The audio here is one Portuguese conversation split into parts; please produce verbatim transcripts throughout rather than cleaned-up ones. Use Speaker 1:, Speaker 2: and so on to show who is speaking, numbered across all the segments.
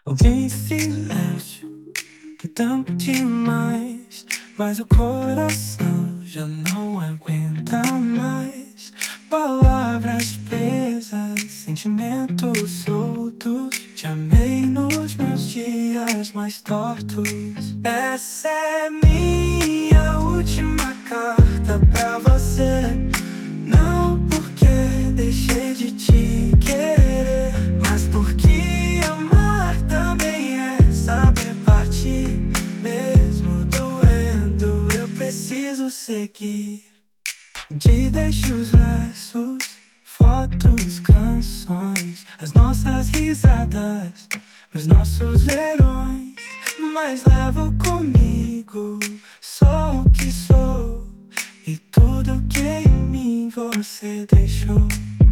Speaker 1: Ouvi em silêncio, que tempo demais, mas o coração já não aguenta mais. Palavras presas, sentimentos soltos. Te amei nos meus dias mais tortos. Essa é minha última carta pra você. Não porque deixei de te querer, mas porque amar também é saber partir. Mesmo doendo, eu preciso seguir. Te deixo os versos, fotos, canções, as nossas risadas, os nossos verões. Mas levo comigo só o que sou e tudo que em mim você deixou.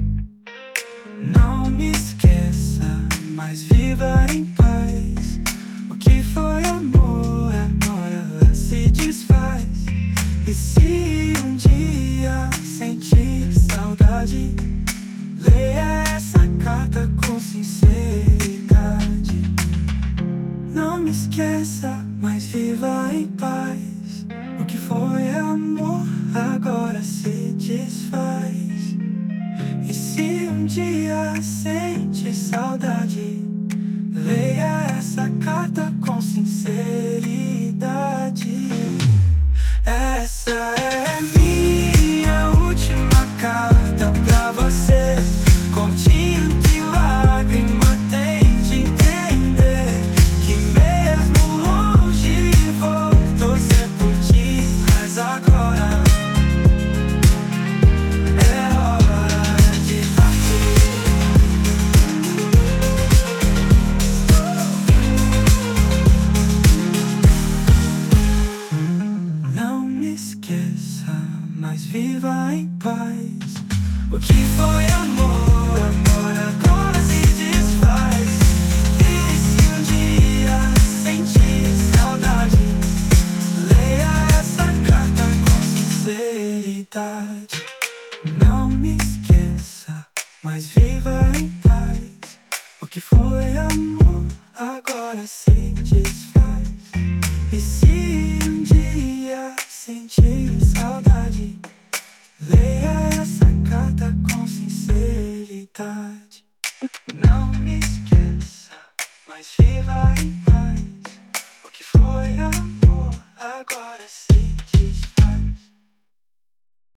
Speaker 1: Não me esqueça, mas viva em paz. O que foi amor agora se desfaz. E se um dia sentir saudade, leia essa carta com sinceridade. Não me esqueça, mas viva em paz. O que foi amor agora se desfaz. E se um dia sente saudade, leia essa carta com sinceridade. Essa é minha última carta pra você. Continho de lágrima tem de entender que mesmo longe vou torcer por ti. Mas agora é hora de partir. Não me esqueça, mas viva em paz. O que foi amor, amor agora se desfaz. E se um dia sentir saudade, leia essa carta com sinceridade. Não me esqueça, mas viva em paz. O que foi amor agora se desfaz. E se um dia sentir saudade, leia essa carta com sinceridade. Não me esqueça, mas viva em paz.